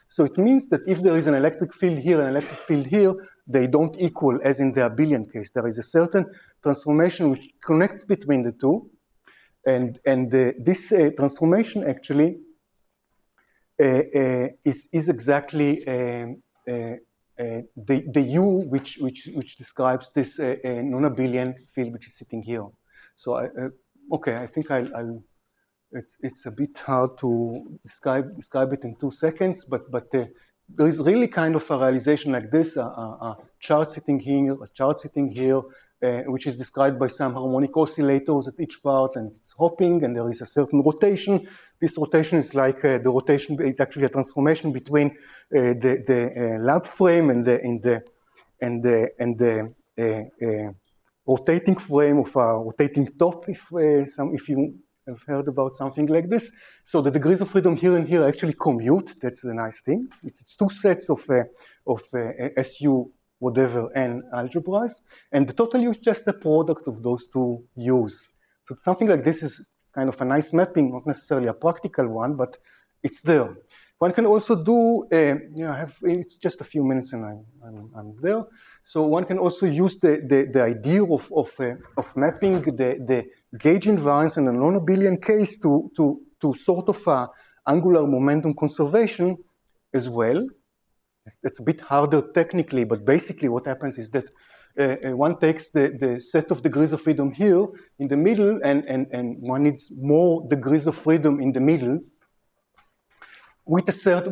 So it means that if there is an electric field here and an electric field here, they don't equal as in the abelian case. There is a certain transformation which connects between the two. And this transformation actually is exactly the U which describes this non-abelian field which is sitting here. So okay, I think it's a bit hard to describe it in 2 seconds, but there is really kind of a realization like this: a chart sitting here, a chart sitting here, which is described by some harmonic oscillators at each part, and it's hopping, and there is a certain rotation. This rotation is like the rotation is actually a transformation between the lab frame and the rotating frame of a rotating top. If you have heard about something like this, so the degrees of freedom here and here actually commute. That's the nice thing. It's 2 sets of SU whatever n algebras, and the total U is just a product of those 2 U's. So something like this is kind of a nice mapping, not necessarily a practical one, but it's there. One can also do, it's just a few minutes and I'm there. So one can also use the idea of mapping the gauge invariance in a non-abelian case to sort of a angular momentum conservation as well. It's a bit harder technically, but basically what happens is that one takes the set of degrees of freedom here in the middle, and one needs more degrees of freedom in the middle with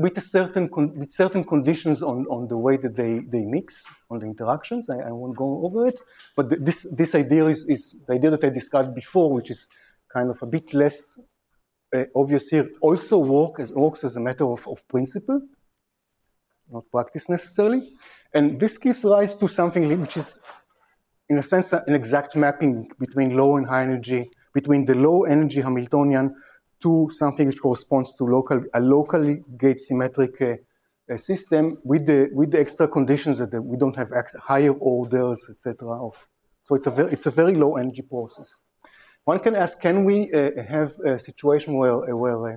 certain conditions on the way that they mix, on the interactions. I won't go over it, but this idea is the idea that I described before, which is kind of a bit less obvious here, also works as a matter of principle, not practice necessarily. And this gives rise to something which is, in a sense, an exact mapping between low and high energy, between the low energy Hamiltonian to something which corresponds to a locally gauge symmetric system with the extra conditions that we don't have higher orders, etc. So it's a very low energy process. One can ask, can we have a situation where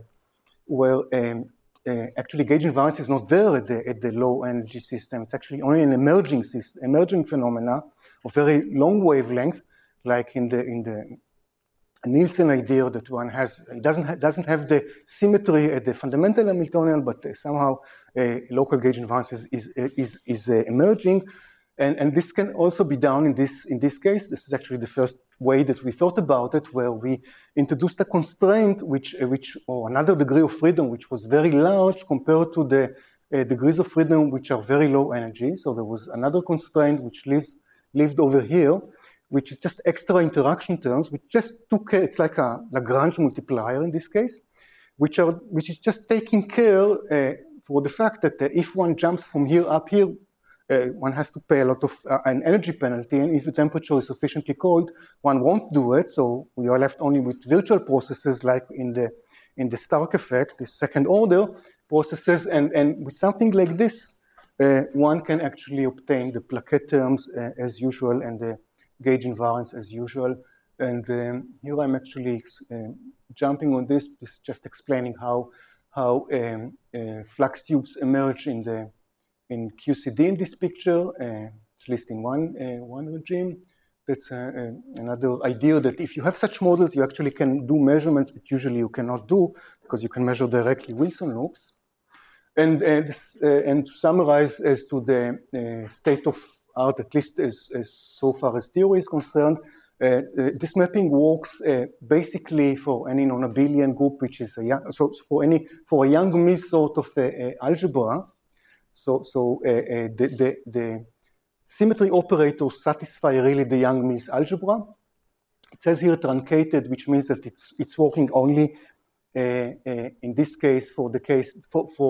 actually gauge invariance is not there at the low energy system? It's actually only an emerging phenomena of very long wavelength, like in the Nielsen idea that one has. It doesn't have the symmetry at the fundamental Hamiltonian, but somehow local gauge invariance is emerging, and this can also be done in this case. This is actually the first way that we thought about it, where we introduced a constraint or another degree of freedom which was very large compared to the degrees of freedom which are very low energy. So there was another constraint which lived over here, which is just extra interaction terms, which just took care. It's like a Lagrange multiplier in this case, which is just taking care for the fact that if one jumps from here up here, one has to pay a lot of an energy penalty, and if the temperature is sufficiently cold, one won't do it. So we are left only with virtual processes, like in the Stark effect, the second order processes, and with something like this, one can actually obtain the Plaquet terms as usual and the gauge invariance as usual. And here I'm actually jumping on this, just explaining how flux tubes emerge in QCD in this picture, at least in one regime. That's another idea, that if you have such models, you actually can do measurements that usually you cannot do, because you can measure directly Wilson loops. And to summarize as to the state of art, at least as so far as theory is concerned, this mapping works basically for any non-abelian group, which is for a Young-Mills sort of algebra. So the symmetry operators satisfy really the Young-Mills algebra. It says here truncated, which means that it's working only in this case for the case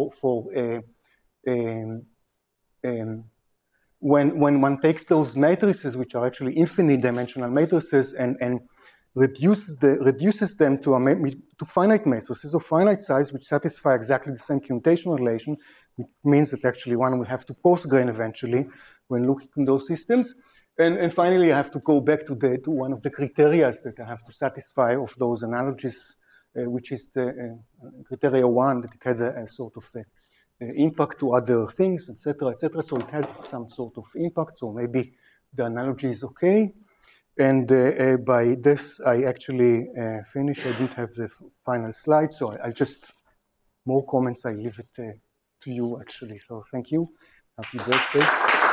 when one takes those matrices, which are actually infinite dimensional matrices, and reduces them to finite matrices of finite size, which satisfy exactly the same commutation relation, which means that actually one will have to post-grain eventually when looking at those systems. And finally, I have to go back to one of the criteria that I have to satisfy of those analogies, which is the criteria 1, that it had a sort of impact to other things, etc., etc. So it has some sort of impact. So maybe the analogy is okay. And by this, I actually finished. I didn't have the final slide, so I just, more comments, I leave it to you, actually. So thank you. Happy birthday.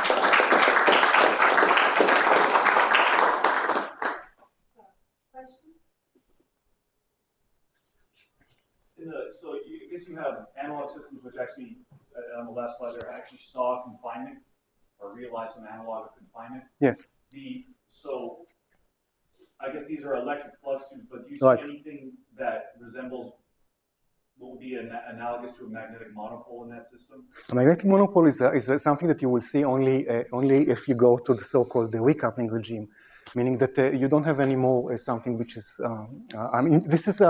So I guess you have analog systems which actually, on the last slide there, actually saw confinement or realized some analog of confinement. Yes. So I guess these are electric flux tubes, but do you see anything that resembles what would be analogous to a magnetic monopole in that system? A magnetic monopole is something that you will see only if you go to the so-called recoupling regime, meaning that you don't have any more something which is, I mean, this is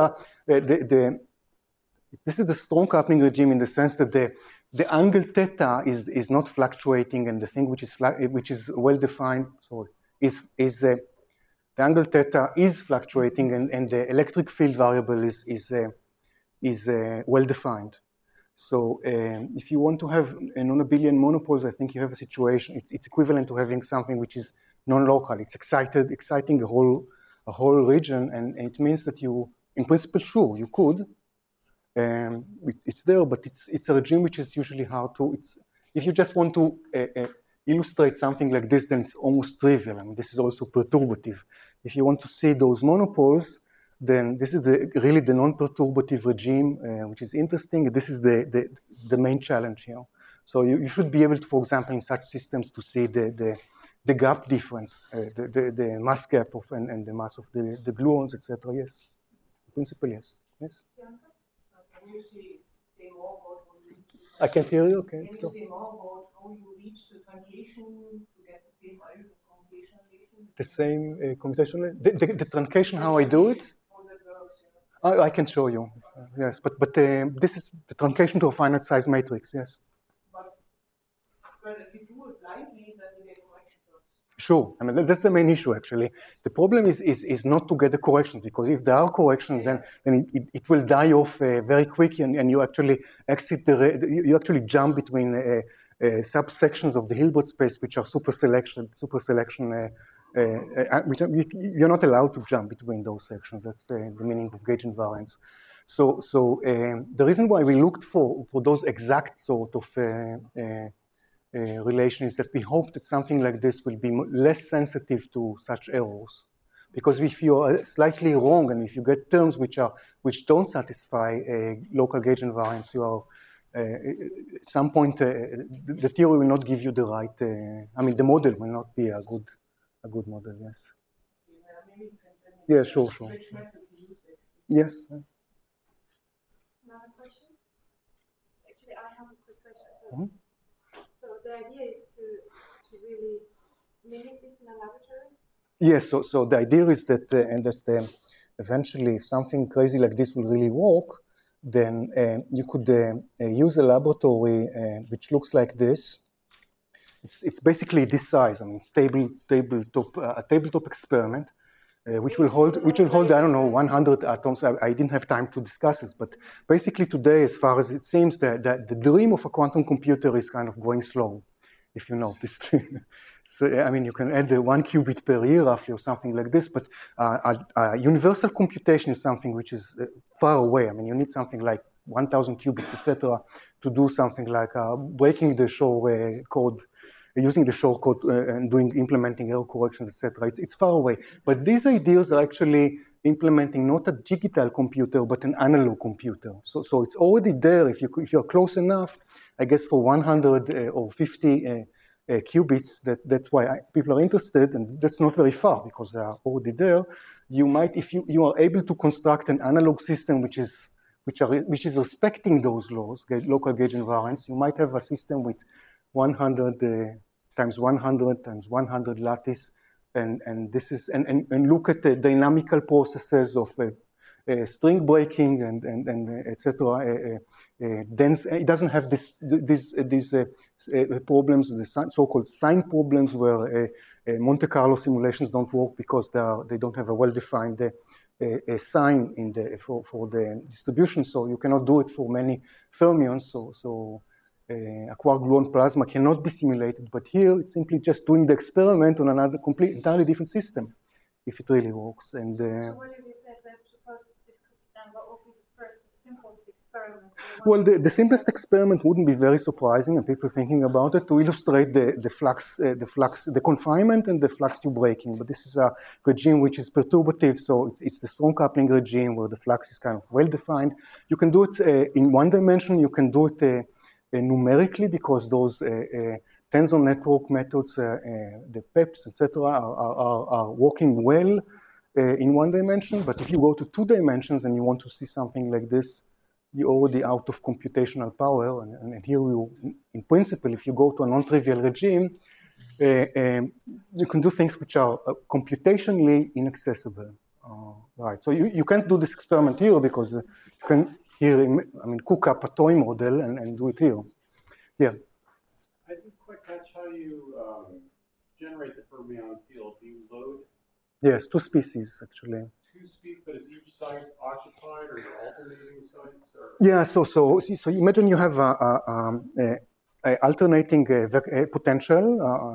the strong coupling regime in the sense that the angle theta is not fluctuating, and the thing which is well defined, the angle theta is fluctuating, and the electric field variable is well defined. So if you want to have a non-abelian monopoles, I think you have a situation. It's equivalent to having something which is non-local. It's exciting a whole region, and it means that you, in principle, sure, you could. It's there, but it's a regime which is usually hard to. If you just want to illustrate something like this, then it's almost trivial. I mean, this is also perturbative. If you want to see those monopoles, then this is really the non-perturbative regime, which is interesting. This is the main challenge here. So you should be able to, for example, in such systems, to see the gap difference, the mass gap of and the mass of the gluons, etc. Yes, in principle, yes. Yes. Can you say more about how you I can't hear you. Okay. Can you say more about how you reach the truncation to get the same value of commutation relation? The same commutation? The truncation, how I do it? How that works, yeah. I can show you. Yes, but this is the truncation to a finite size matrix. Yes. But if you do it blindly, then you get correction terms. Sure. I mean, that's the main issue, actually. The problem is not to get the correction, because if there are corrections, then it will die off very quickly, and you actually exit you actually jump between subsections of the Hilbert space, which are super selection. You're not allowed to jump between those sections. That's the meaning of gauge invariance. So the reason why we looked for those exact sort of relation is that we hope that something like this will be less sensitive to such errors. Because if you are slightly wrong, and if you get terms which don't satisfy local gauge invariance, you are at some point the theory will not give you the right. I mean, the model will not be a good model. Yes. Yeah, sure. Which method you use it? Yes. Another question? Actually, I have a quick question. So the idea is to really mimic this in a laboratory? Yes, so the idea is that, and that's eventually, if something crazy like this will really work, then you could use a laboratory which looks like this. It's basically this size. I mean, it's a tabletop experiment, which will hold I don't know 100 atoms. I didn't have time to discuss this, but basically today, as far as it seems, that the dream of a quantum computer is kind of going slow, if you noticed. So I mean, you can add 1 qubit per year roughly or something like this, but universal computation is something which is far away. I mean, you need something like 1,000 qubits, etc., to do something like breaking the Shor code, using the Shor code and implementing error corrections, etc. It's far away. But these ideas are actually implementing not a digital computer, but an analog computer. So it's already there. If you're close enough, I guess for 100 or 50 qubits, that's why people are interested, and that's not very far because they are already there. You might, if you are able to construct an analog system which is respecting those laws, local gauge invariance, you might have a system with 100 times 100 times 100 lattice, and this is and look at the dynamical processes of string breaking and etc. Dense. It doesn't have these problems, the so-called sign problems, where Monte Carlo simulations don't work because they don't have a well-defined sign in for the distribution. So you cannot do it for many fermions. So a quark-gluon plasma cannot be simulated, but here it's simply just doing the experiment on another entirely different system, if it really works. And so what did you say? So I suppose this could be done, what would be the first, the simplest experiment? well, the simplest experiment wouldn't be very surprising, and people thinking about it, to illustrate the confinement and the flux tube breaking. But this is a regime which is perturbative, so it's the strong coupling regime where the flux is kind of well defined. You can do it in one dimension. You can do it numerically, because those tensor network methods, the PEPs, etc., are working well in one dimension. But if you go to 2 dimensions and you want to see something like this, you're already out of computational power. And here, in principle, if you go to a non-trivial regime, you can do things which are computationally inaccessible. Right. So you can't do this experiment here, because you can here, cook up a toy model and do it here. Yeah. I didn't quite catch how you generate the fermion field. Do you load? Yes, 2 species actually. 2 species, but is each site occupied, or are alternating sites? Or? Yeah. So imagine you have a alternating potential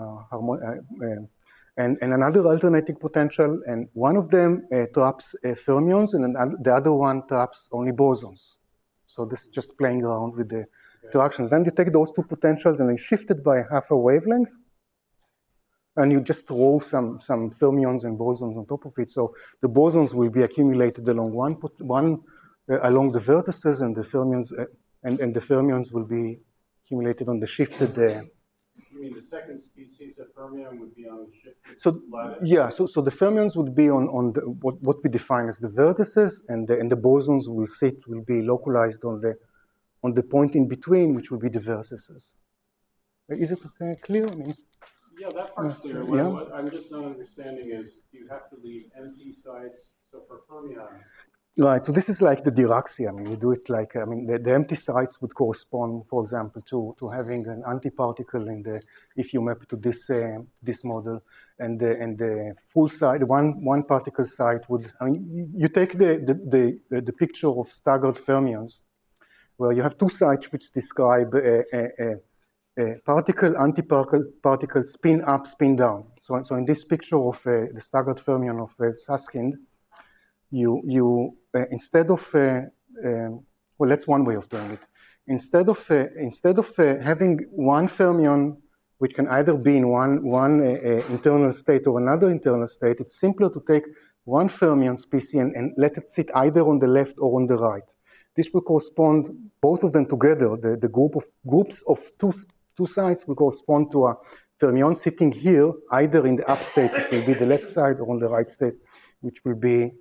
and another alternating potential, and one of them traps fermions, and the other one traps only bosons. So this is just playing around with the interactions. Then you take those 2 potentials and you shift it by half a wavelength, and you just throw some fermions and bosons on top of it. So the bosons will be accumulated along along the vertices, and the fermions and the fermions will be accumulated on the shifted. You mean the second species of fermion would be on the shifted lattice? Yeah, so the fermions would be on the, what we define as the vertices, and the bosons will be localized on the point in between, which will be the vertices. Is it clear? Yeah, that part's clear. Yeah. What I'm just not understanding is, do you have to leave empty sites? So for fermions. Right, so this is like the Dirac. You do it like, the empty sites would correspond, for example, to having an antiparticle if you map to this model, and the full site, one particle site would, you take the picture of staggered fermions, where you have 2 sites which describe a particle, antiparticle, spin up, spin down. So in this picture of the staggered fermion of Susskind, you instead of well, that's one way of doing it. Instead of having one fermion which can either be in one internal state or another internal state, it's simpler to take one fermion species and let it sit either on the left or on the right. This will correspond, both of them together, the groups of two sides will correspond to a fermion sitting here, either in the up state, it will be the left side, or on the right state, which will be,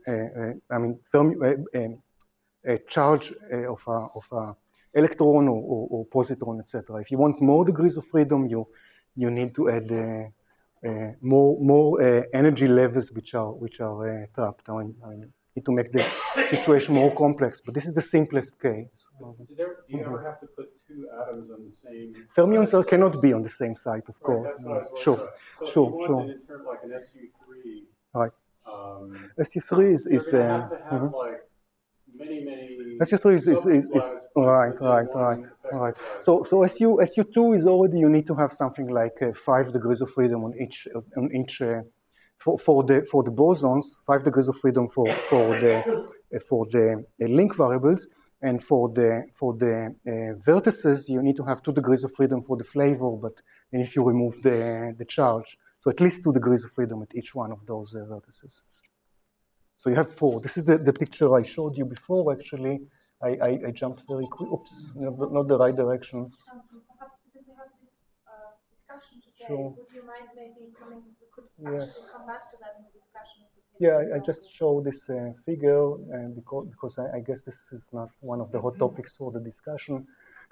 a charge of a electron or positron, etc. If you want more degrees of freedom, you need to add more energy levels which are trapped. Need to make the situation more complex, but this is the simplest case. So do you ever have to put 2 atoms on the same? Fermions cannot be on the same site, of course. Right, Sure. So if you want to like an SU3. Right. SU3 is you're gonna have to have like many. SU3 is right. So SU2 is already, you need to have something like 5 degrees of freedom on each for the bosons, 5 degrees of freedom for the link variables, and for the vertices you need to have 2 degrees of freedom for the flavor, but then if you remove the charge, so at least 2 degrees of freedom at each one of those vertices. So you have 4. This is the picture I showed you before. Actually, I jumped very quick. Oops, not the right direction. Perhaps because we have this discussion today, Sure. would you mind maybe coming? We could Yes. actually come back to that in the discussion. Yeah, I just show this figure because I guess this is not one of the hot topics for the discussion.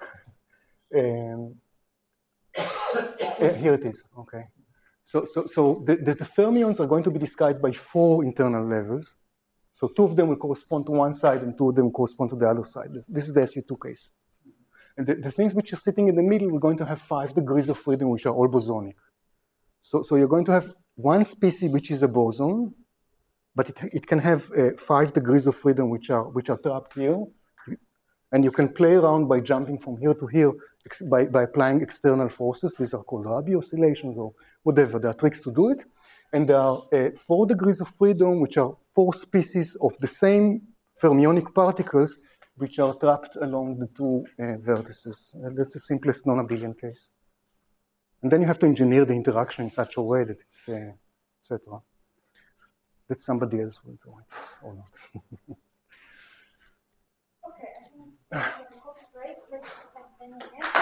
Here it is. Okay. So the fermions are going to be described by 4 internal levels. So 2 of them will correspond to one side and 2 of them correspond to the other side. This is the SU2 case. And the things which are sitting in the middle, we're going to have 5 degrees of freedom, which are all bosonic. So you're going to have one species which is a boson, but it can have 5 degrees of freedom which are trapped here. And you can play around by jumping from here to here by applying external forces. These are called Rabi oscillations or whatever. There are tricks to do it. And there are 4 degrees of freedom, which are 4 species of the same fermionic particles, which are trapped along the 2 vertices. That's the simplest non-abelian case. And then you have to engineer the interaction in such a way that it's, etc. That somebody else will do it, or not. Okay, I think we have a coffee break. Let's thank Daniel again.